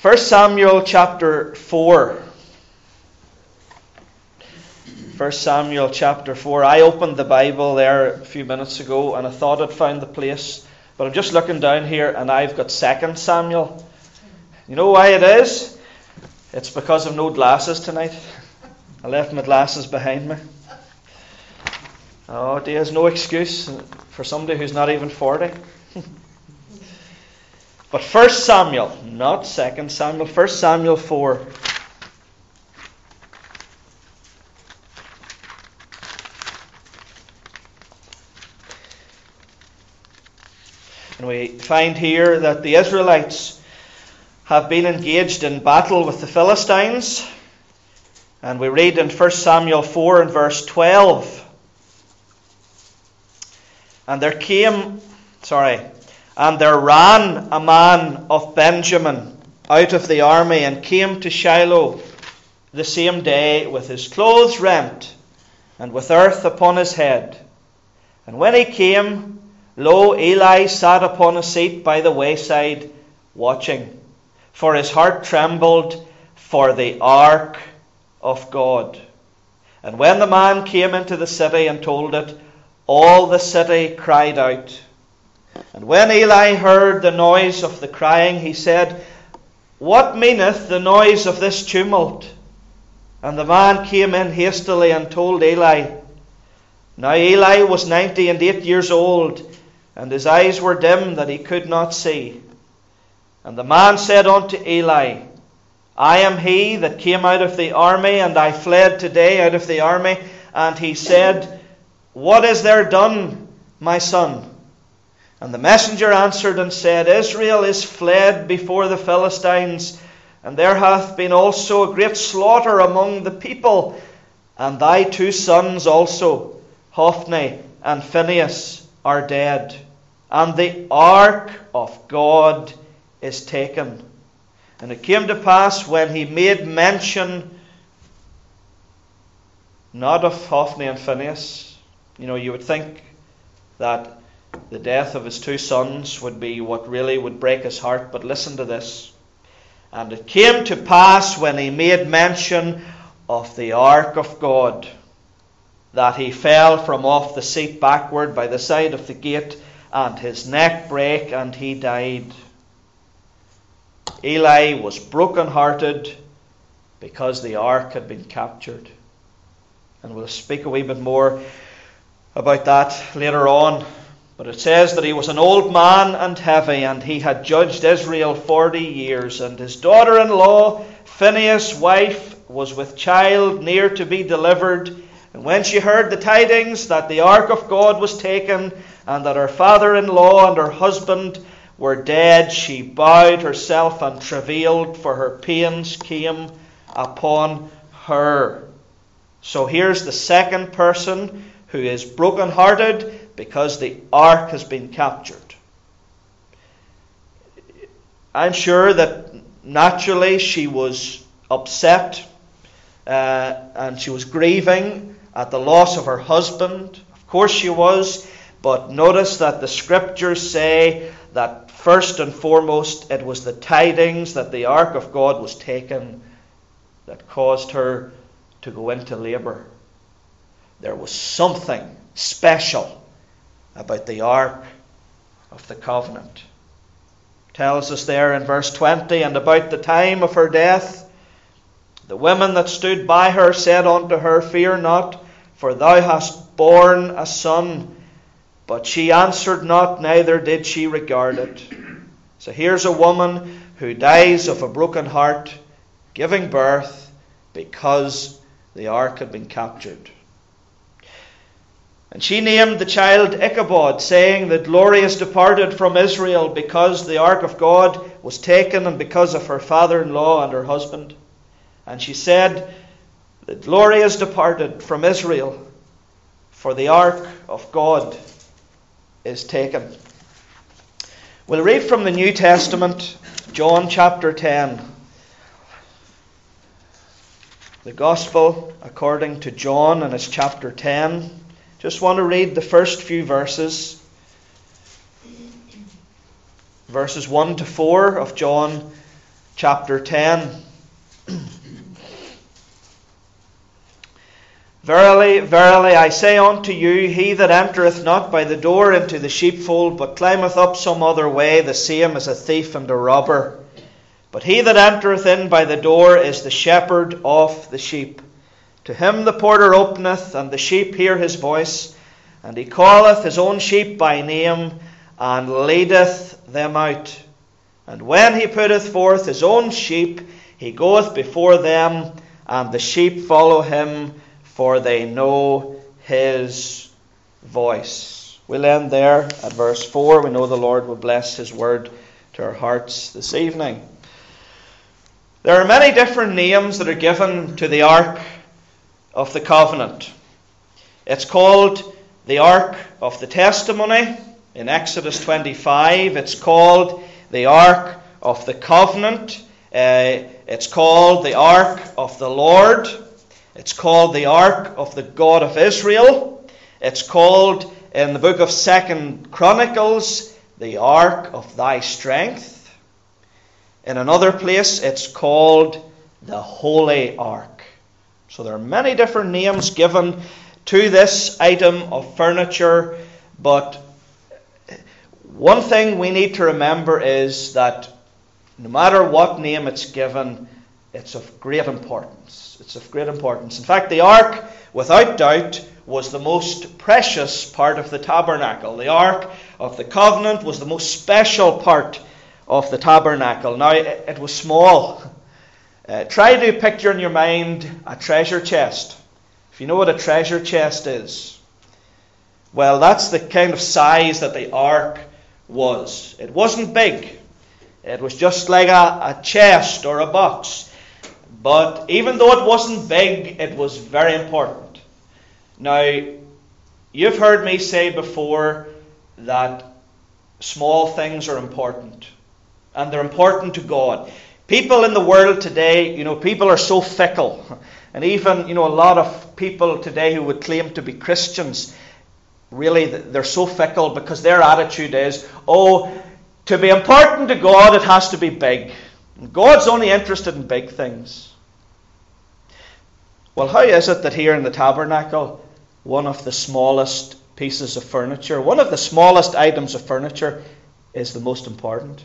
1 Samuel chapter 4. 1 Samuel chapter 4. I opened the Bible there a few minutes ago and I thought I'd found the place. But I'm just looking down here and I've got 2 Samuel. You know why it is? It's because I've no glasses tonight. I left my glasses behind me. Oh, there's no excuse for somebody who's not even 40. But 1 Samuel, not 2 Samuel, 1 Samuel 4. And we find here that the Israelites have been engaged in battle with the Philistines. And we read in 1 Samuel 4 and verse 12. And there ran a man of Benjamin out of the army and came to Shiloh the same day with his clothes rent and with earth upon his head. And when he came, lo, Eli sat upon a seat by the wayside watching, for his heart trembled for the ark of God. And when the man came into the city and told it, all the city cried out. And when Eli heard the noise of the crying, he said, what meaneth the noise of this tumult? And the man came in hastily and told Eli. Now Eli was 98 years old, and his eyes were dim that he could not see. And the man said unto Eli, I am he that came out of the army, and I fled today out of the army. And he said, what is there done, my son? And the messenger answered and said, Israel is fled before the Philistines, and there hath been also a great slaughter among the people, and thy 2 sons also, Hophni and Phinehas, are dead, and the ark of God is taken. And it came to pass when he made mention not of Hophni and Phinehas. You know, you would think that the death of his 2 sons would be what really would break his heart. But listen to this. And it came to pass when he made mention of the ark of God, that he fell from off the seat backward by the side of the gate, and his neck brake, and he died. Eli was broken-hearted because the ark had been captured. And we'll speak a wee bit more about that later on. But it says that he was an old man and heavy, and he had judged Israel 40 years. And his daughter-in-law, Phinehas' wife, was with child near to be delivered. And when she heard the tidings that the ark of God was taken, and that her father-in-law and her husband were dead, she bowed herself and travailed, for her pains came upon her. So here's the second person who is broken-hearted because the ark has been captured. I'm sure that naturally she was upset and she was grieving at the loss of her husband. Of course she was, but notice that the scriptures say that first and foremost it was the tidings that the ark of God was taken that caused her to go into labour. There was something special about the ark of the covenant. It tells us there in verse 20, and about the time of her death, the women that stood by her said unto her, fear not, for thou hast borne a son. But she answered not, neither did she regard it. So here's a woman who dies of a broken heart, giving birth because the ark had been captured. And she named the child Ichabod, saying, the glory is departed from Israel, because the ark of God was taken, and because of her father-in-law and her husband. And she said, the glory is departed from Israel, for the ark of God is taken. We'll read from the New Testament, John chapter 10. The Gospel according to John, and it's chapter 10. Just want to read the first few verses. Verses 1 to 4 of John chapter 10. Verily, verily, I say unto you, he that entereth not by the door into the sheepfold, but climbeth up some other way, the same is a thief and a robber. But he that entereth in by the door is the shepherd of the sheep. To him the porter openeth, and the sheep hear his voice, and he calleth his own sheep by name, and leadeth them out. And when he putteth forth his own sheep, he goeth before them, and the sheep follow him, for they know his voice. We'll end there at verse 4. We know the Lord will bless his word to our hearts this evening. There are many different names that are given to the Ark of the Covenant. It's called the Ark of the Testimony in Exodus 25. It's called the Ark of the Covenant. It's called the Ark of the Lord. It's called the Ark of the God of Israel. It's called, in the book of 2 Chronicles, the Ark of thy strength. In another place, it's called the Holy Ark. So there are many different names given to this item of furniture, but one thing we need to remember is that no matter what name it's given, it's of great importance. It's of great importance. In fact, the ark, without doubt, was the most precious part of the tabernacle. The Ark of the Covenant was the most special part of the tabernacle. Now, it was small. Try to picture in your mind a treasure chest. If you know what a treasure chest is, well, that's the kind of size that the ark was. It wasn't big. It was just like a chest or a box. But even though it wasn't big, it was very important. Now, you've heard me say before that small things are important. And they're important to God. People in the world today, people are so fickle. And even, a lot of people today who would claim to be Christians, really, they're so fickle because their attitude is, to be important to God, it has to be big. God's only interested in big things. Well, how is it that here in the tabernacle, one of the smallest pieces of furniture, one of the smallest items of furniture is the most important?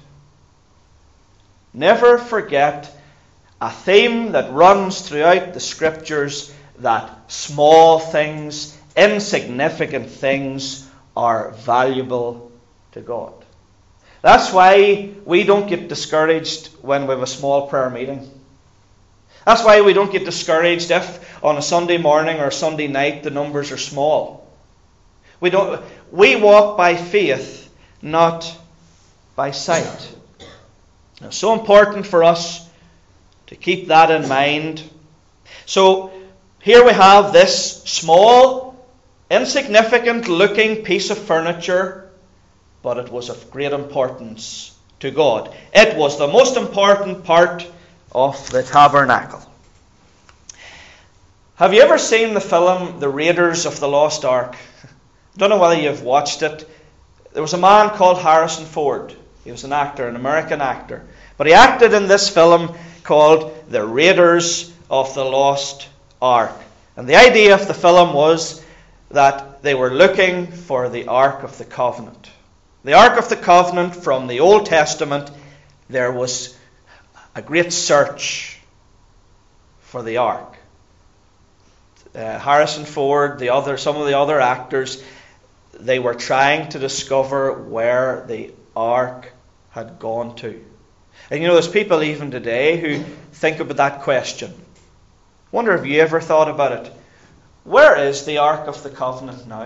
Never forget a theme that runs throughout the Scriptures, that small things, insignificant things are valuable to God. That's why we don't get discouraged when we have a small prayer meeting. That's why we don't get discouraged if on a Sunday morning or Sunday night the numbers are small. We walk by faith, not by sight. It's so important for us to keep that in mind. So here we have this small, insignificant looking piece of furniture, but it was of great importance to God. It was the most important part of the tabernacle. Have you ever seen the film The Raiders of the Lost Ark? I don't know whether you've watched it. There was a man called Harrison Ford. He was an actor, an American actor. But he acted in this film called The Raiders of the Lost Ark. And the idea of the film was that they were looking for the Ark of the Covenant. The Ark of the Covenant from the Old Testament, there was a great search for the Ark. Harrison Ford, some of the other actors, they were trying to discover where the Ark had gone to. And there's people even today who think about that question. Wonder if you ever thought about it. Where is the Ark of the Covenant now?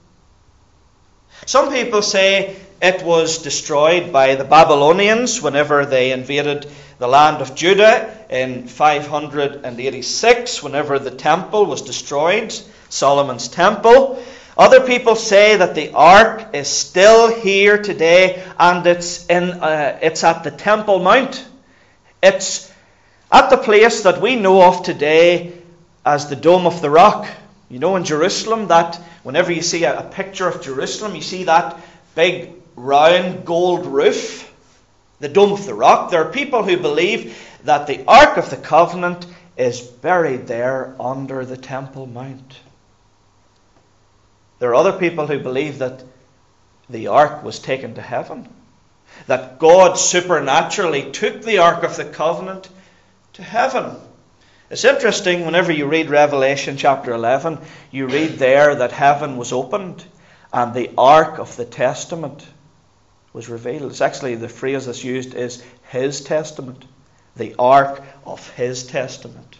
Some people say it was destroyed by the Babylonians whenever they invaded the land of Judah in 586, whenever the temple was destroyed, Solomon's temple. Other people say that the ark is still here today, and it's at the Temple Mount. It's at the place that we know of today as the Dome of the Rock. In Jerusalem, that whenever you see a picture of Jerusalem, you see that big round gold roof. the Dome of the Rock. There are people who believe that the Ark of the Covenant is buried there under the Temple Mount. There are other people who believe that the Ark was taken to heaven, that God supernaturally took the Ark of the Covenant to heaven. It's interesting, whenever you read Revelation chapter 11, you read there that heaven was opened and the Ark of the Testament was revealed. It's actually, the phrase that's used is His Testament. The Ark of His Testament.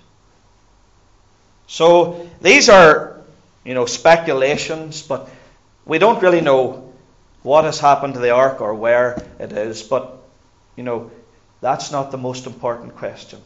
So these are, speculations, but we don't really know what has happened to the Ark or where it is. But, that's not the most important question.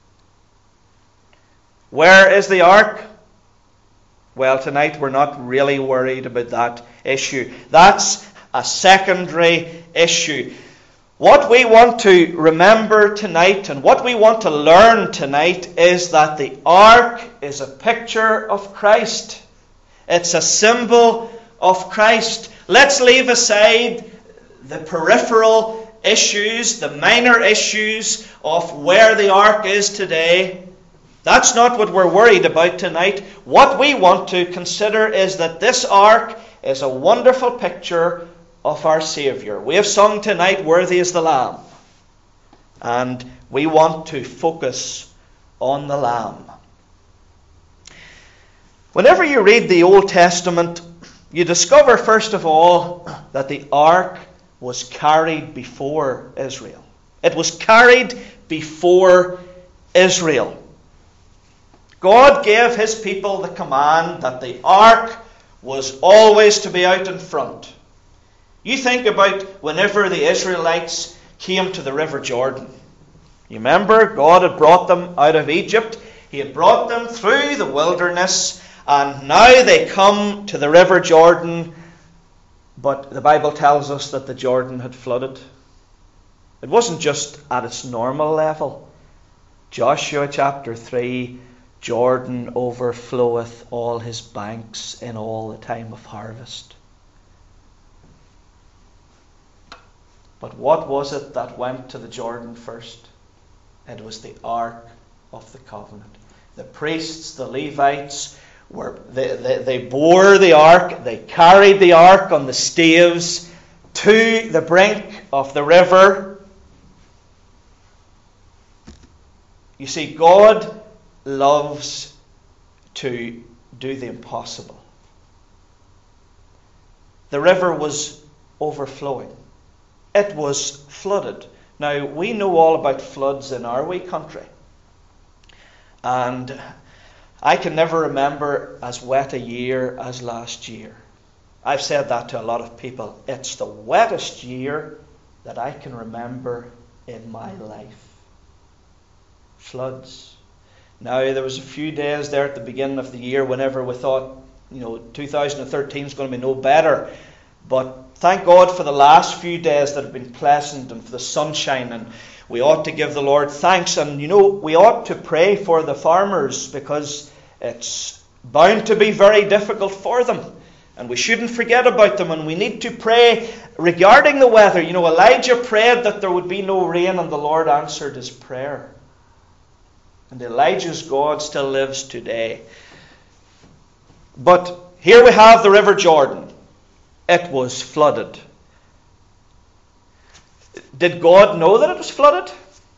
Where is the Ark? Well, tonight we're not really worried about that issue. That's a secondary issue. What we want to remember tonight and what we want to learn tonight is that the Ark is a picture of Christ. It's a symbol of Christ. Let's leave aside the peripheral issues, the minor issues of where the Ark is today. That's not what we're worried about tonight. What we want to consider is that this Ark is a wonderful picture of our Saviour. We have sung tonight, "Worthy is the Lamb." And we want to focus on the Lamb. Whenever you read the Old Testament, you discover, first of all, that the Ark was carried before Israel. It was carried before Israel. God gave His people the command that the Ark was always to be out in front. You think about whenever the Israelites came to the River Jordan. You remember, God had brought them out of Egypt. He had brought them through the wilderness, and now they come to the River Jordan, but the Bible tells us that the Jordan had flooded. It wasn't just at its normal level. Joshua chapter 3, Jordan overfloweth all his banks in all the time of harvest. But what was it that went to the Jordan first? It was the Ark of the Covenant. The priests, the Levites, they bore the Ark, they carried the Ark on the staves to the brink of the river. You see, God loves to do the impossible. The river was overflowing. It was flooded. Now, we know all about floods in our wee country. And I can never remember as wet a year as last year. I've said that to a lot of people. It's the wettest year that I can remember in my life. Floods. Now, there was a few days there at the beginning of the year whenever we thought, 2013 is going to be no better. But thank God for the last few days that have been pleasant and for the sunshine. And we ought to give the Lord thanks. And, we ought to pray for the farmers because it's bound to be very difficult for them. And we shouldn't forget about them. And we need to pray regarding the weather. Elijah prayed that there would be no rain and the Lord answered his prayer. And Elijah's God still lives today. But here we have the River Jordan. It was flooded. Did God know that it was flooded?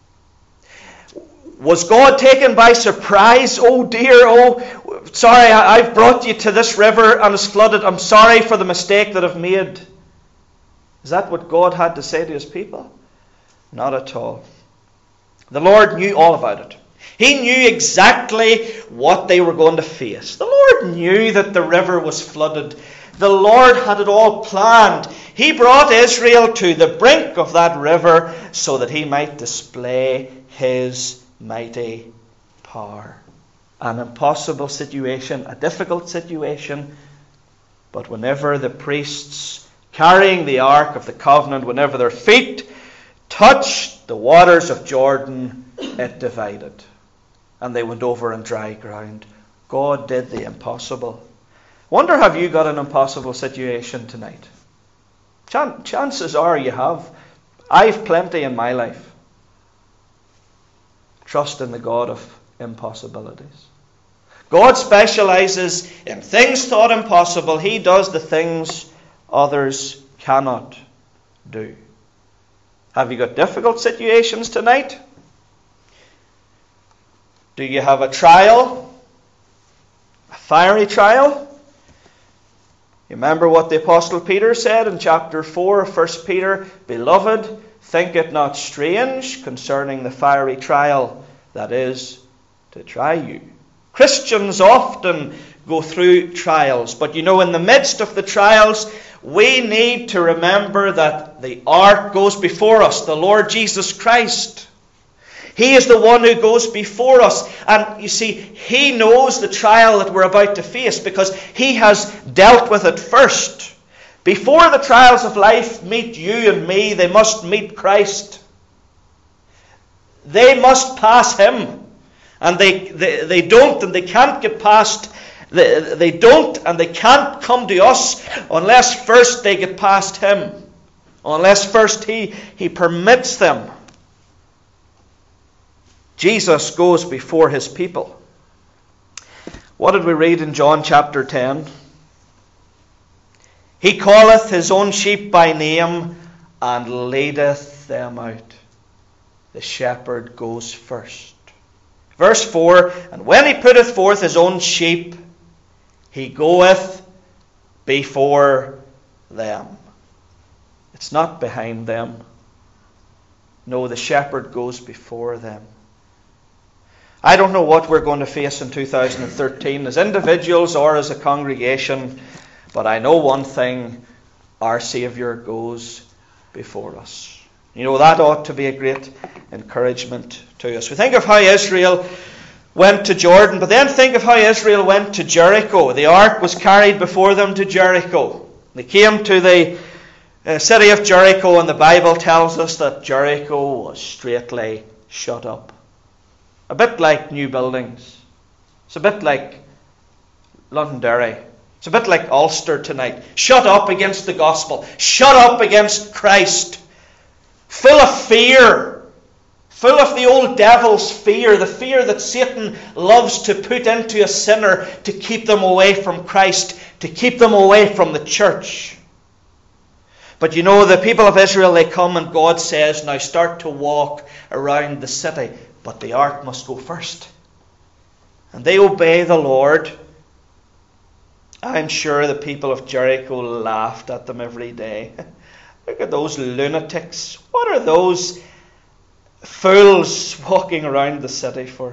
Was God taken by surprise? Oh dear, sorry, I've brought you to this river and it's flooded. I'm sorry for the mistake that I've made. Is that what God had to say to His people? Not at all. The Lord knew all about it. He knew exactly what they were going to face. The Lord knew that the river was flooded. The Lord had it all planned. He brought Israel to the brink of that river so that He might display His mighty power. An impossible situation, a difficult situation. But whenever the priests carrying the Ark of the Covenant, whenever their feet touched the waters of Jordan, it divided. And they went over on dry ground. God did the impossible. Wonder, have you got an impossible situation tonight? Chances are you have. I've plenty in my life. Trust in the God of impossibilities. God specializes in things thought impossible. He does the things others cannot do. Have you got difficult situations tonight? Do you have a trial? A fiery trial? You remember what the Apostle Peter said in chapter 4 of 1 Peter? Beloved, think it not strange concerning the fiery trial that is to try you. Christians often go through trials, but in the midst of the trials, we need to remember that the ark goes before us, the Lord Jesus Christ. He is the one who goes before us. And you see, He knows the trial that we're about to face because He has dealt with it first. Before the trials of life meet you and me, they must meet Christ. They must pass Him. And they don't and they can't get past. They don't and they can't come to us unless first they get past Him. Unless first He permits them. Jesus goes before His people. What did we read in John chapter 10? He calleth His own sheep by name and leadeth them out. The shepherd goes first. Verse 4, and when He putteth forth His own sheep, He goeth before them. It's not behind them. No, the shepherd goes before them. I don't know what we're going to face in 2013 as individuals or as a congregation, but I know one thing, our Saviour goes before us. That ought to be a great encouragement to us. We think of how Israel went to Jordan, but then think of how Israel went to Jericho. The ark was carried before them to Jericho. They came to the city of Jericho, and the Bible tells us that Jericho was straightly shut up. A bit like new buildings. It's a bit like Londonderry. It's a bit like Ulster tonight. Shut up against the gospel. Shut up against Christ. Full of fear. Full of the old devil's fear. The fear that Satan loves to put into a sinner to keep them away from Christ. To keep them away from the church. But the people of Israel, they come and God says, now start to walk around the city. But the ark must go first. And they obey the Lord. I'm sure the people of Jericho laughed at them every day. Look at those lunatics. What are those fools walking around the city for?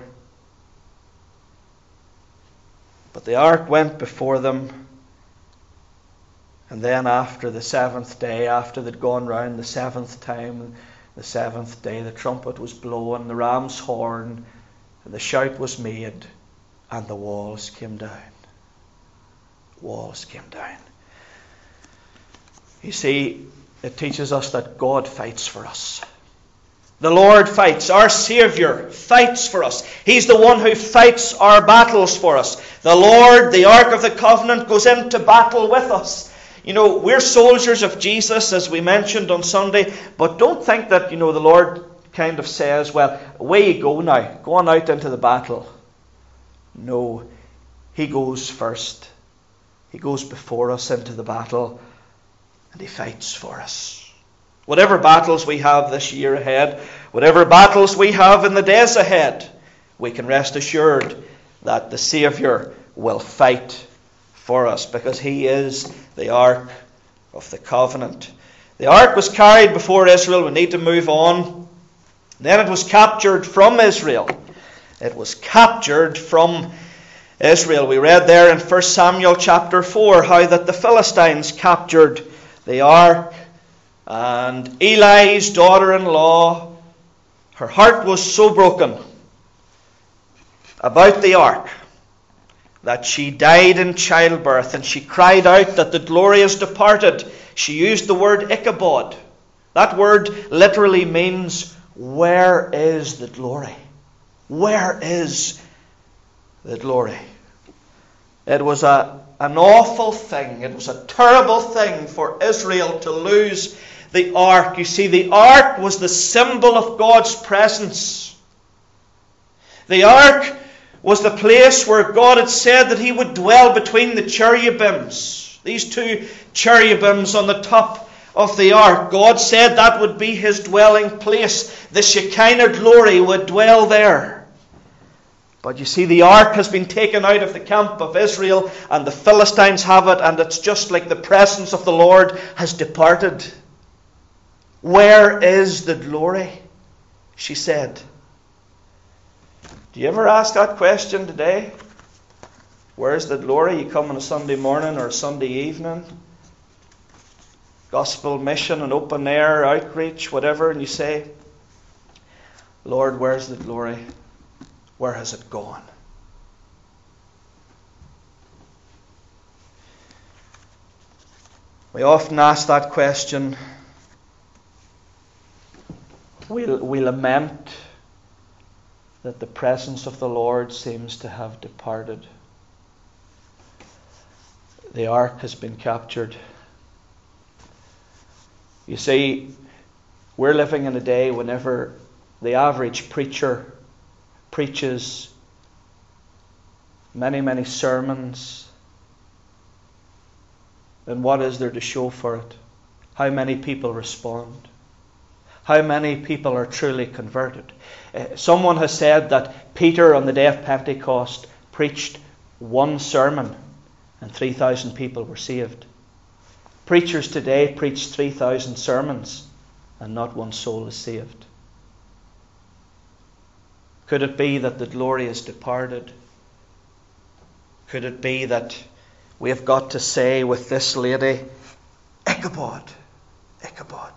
But the ark went before them. And then after the seventh day, after they'd gone round the seventh time, the seventh day, the trumpet was blown, the ram's horn, and the shout was made, and the walls came down. Walls came down. You see, it teaches us that God fights for us. The Lord fights. Our Saviour fights for us. He's the one who fights our battles for us. The Lord, the Ark of the Covenant, goes into battle with us. We're soldiers of Jesus, as we mentioned on Sunday, but don't think that, the Lord kind of says, well, away you go now, go on out into the battle. No, He goes first. He goes before us into the battle, and He fights for us. Whatever battles we have this year ahead, whatever battles we have in the days ahead, we can rest assured that the Saviour will fight for us, because He is the Ark of the Covenant. The Ark was carried before Israel. We need to move on. Then it was captured from Israel. It was captured from Israel. We read there in 1 Samuel chapter 4 how that the Philistines captured the Ark, and Eli's daughter-in-law, her heart was so broken about the Ark that she died in childbirth, and she cried out that the glory is departed. She used the word Ichabod. That word literally means, where is the glory? Where is the glory? It was an awful thing. It was a terrible thing for Israel to lose the ark. You see, the ark was the symbol of God's presence. The ark was the place where God had said that he would dwell between the cherubims. These two cherubims on the top of the ark. God said that would be his dwelling place. The Shekinah glory would dwell there. But you see, the ark has been taken out of the camp of Israel, and the Philistines have it, and it's just like the presence of the Lord has departed. Where is the glory? She said. Do you ever ask that question today? Where's the glory? You come on a Sunday morning or a Sunday evening, gospel mission and open air outreach, whatever, and you say, Lord, where's the glory? Where has it gone? We often ask that question. We lament that the presence of the Lord seems to have departed. The ark has been captured. You see, we're living in a day whenever the average preacher preaches many, many sermons, then what is there to show for it? How many people respond? How many people are truly converted? Someone has said that Peter on the day of Pentecost preached one sermon and 3,000 people were saved. Preachers today preach 3,000 sermons and not one soul is saved. Could it be that the glory has departed? Could it be that we have got to say with this lady, Ichabod, Ichabod.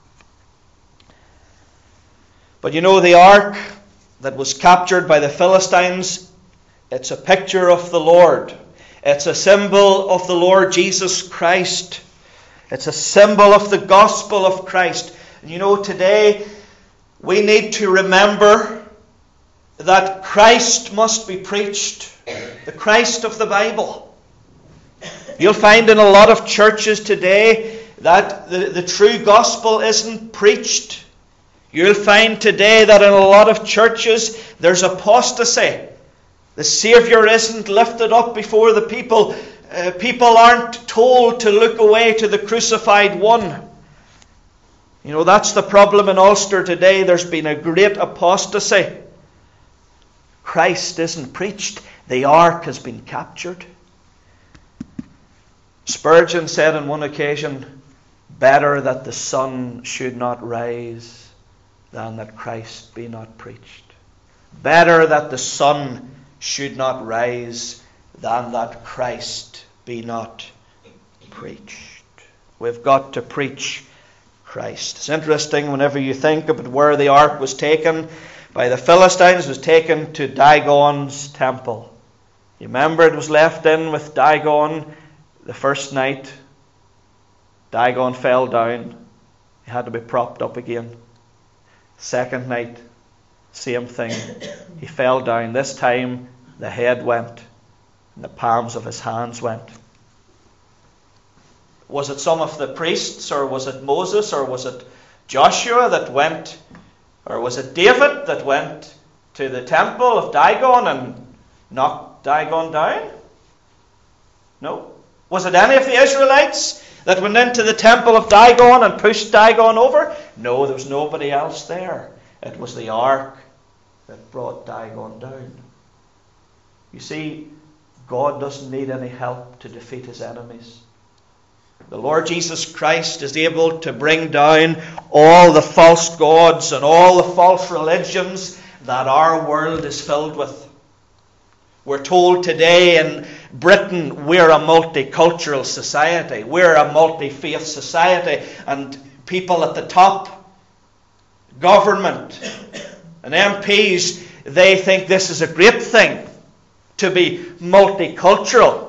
But you know, the ark that was captured by the Philistines, it's a picture of the Lord. It's a symbol of the Lord Jesus Christ. It's a symbol of the gospel of Christ. And you know, today we need to remember that Christ must be preached. The Christ of the Bible. You'll find in a lot of churches today that the true gospel isn't preached. You'll find today that in a lot of churches there's apostasy. The Saviour isn't lifted up before the people. People aren't told to look away to the crucified one. You know, that's the problem in Ulster today. There's been a great apostasy. Christ isn't preached. The ark has been captured. Spurgeon said on one occasion, better that the sun should not rise than that Christ be not preached. Better that the sun should not rise than that Christ be not preached. We've got to preach Christ. It's interesting whenever you think about where the ark was taken by the Philistines. It was taken to Dagon's temple. You remember it was left in with Dagon the first night. Dagon fell down. He had to be propped up again. Second night, same thing. He fell down. This time the head went and the palms of his hands went. Was it some of the priests, or was it Moses, or was it Joshua that went, or was it David that went to the temple of Dagon and knocked Dagon down? No. Was it any of the Israelites that went into the temple of Dagon and pushed Dagon over? No, there was nobody else there. It was the ark that brought Dagon down. You see, God doesn't need any help to defeat his enemies. The Lord Jesus Christ is able to bring down all the false gods and all the false religions that our world is filled with. We're told today in Britain we're a multicultural society. We're a multi-faith society. And people at the top, government and MPs, they think this is a great thing to be multicultural.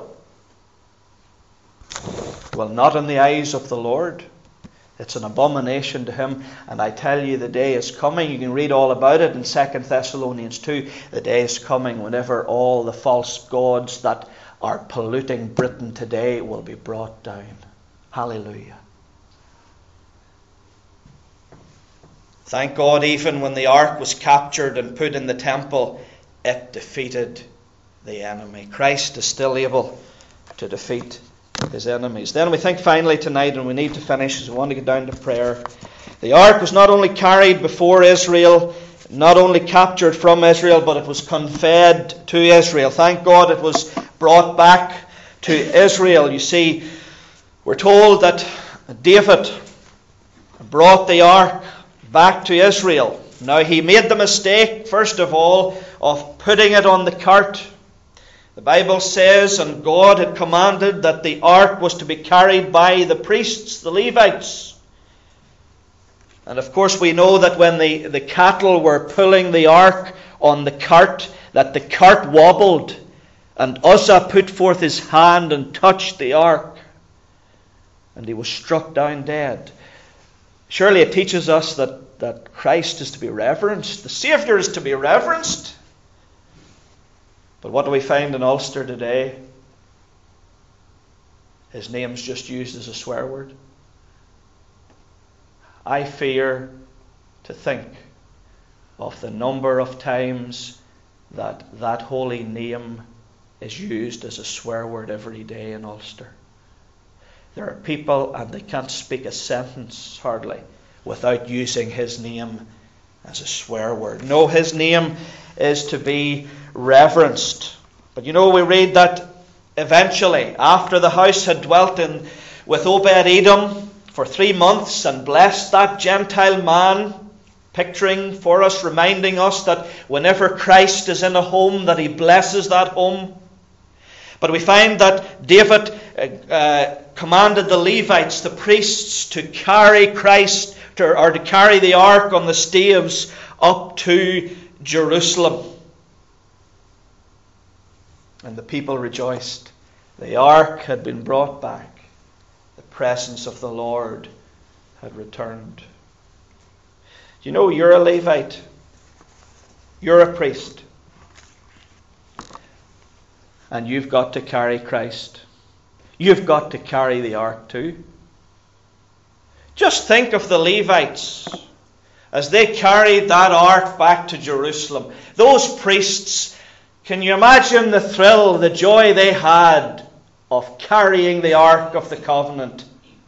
Well, not in the eyes of the Lord. It's an abomination to him. And I tell you, the day is coming. You can read all about it in 2 Thessalonians 2. The day is coming whenever all the false gods that are polluting Britain today will be brought down. Hallelujah. Thank God, even when the ark was captured and put in the temple, it defeated the enemy. Christ is still able to defeat his enemies. Then we think finally tonight, and we need to finish as we want to get down to prayer. The ark was not only carried before Israel, not only captured from Israel, but it was conveyed to Israel. Thank God it was brought back to Israel. You see, we're told that David brought the ark back to Israel. Now he made the mistake, first of all, of putting it on the cart. The Bible says, and God had commanded that the ark was to be carried by the priests, the Levites. And of course we know that when the cattle were pulling the ark on the cart, that the cart wobbled, and Uzzah put forth his hand and touched the ark, and he was struck down dead. Surely it teaches us that Christ is to be reverenced. The Saviour is to be reverenced. But what do we find in Ulster today? His name's just used as a swear word. I fear to think of the number of times that holy name is used as a swear word every day in Ulster. There are people, and they can't speak a sentence hardly without using his name as a swear word. No, his name is to be reverenced. But you know, we read that eventually, after the house had dwelt with Obed-Edom for 3 months and blessed that Gentile man, picturing for us, reminding us that whenever Christ is in a home, that he blesses that home. But we find that David commanded the Levites, the priests, to carry Christ, or to carry the ark on the staves up to Jerusalem. And the people rejoiced. The ark had been brought back. The presence of the Lord had returned. You know, you're a Levite. You're a priest. And you've got to carry Christ. You've got to carry the ark too. Just think of the Levites as they carried that ark back to Jerusalem. Those priests, can you imagine the thrill, the joy they had of carrying the ark of the covenant?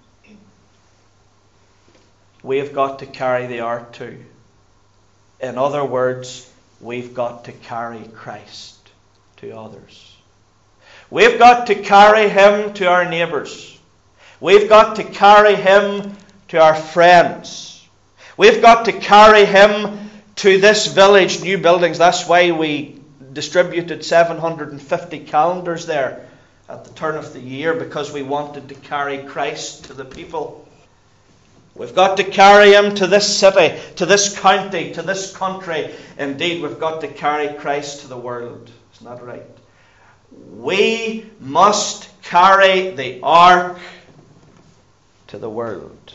We've got to carry the ark too. In other words, we've got to carry Christ to others. We've got to carry him to our neighbours. We've got to carry him to our friends. We've got to carry him to this village, New Buildings. That's why we distributed 750 calendars there at the turn of the year, because we wanted to carry Christ to the people. We've got to carry him to this city, to this county, to this country. Indeed, we've got to carry Christ to the world. Isn't that right? We must carry the ark to the world.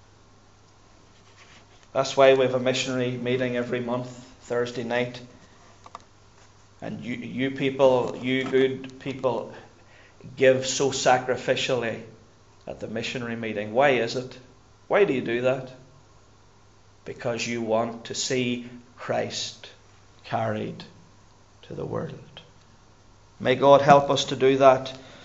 That's why we have a missionary meeting every month, Thursday night. And you people, you good people, give so sacrificially at the missionary meeting. Why is it? Why do you do that? Because you want to see Christ carried to the world. May God help us to do that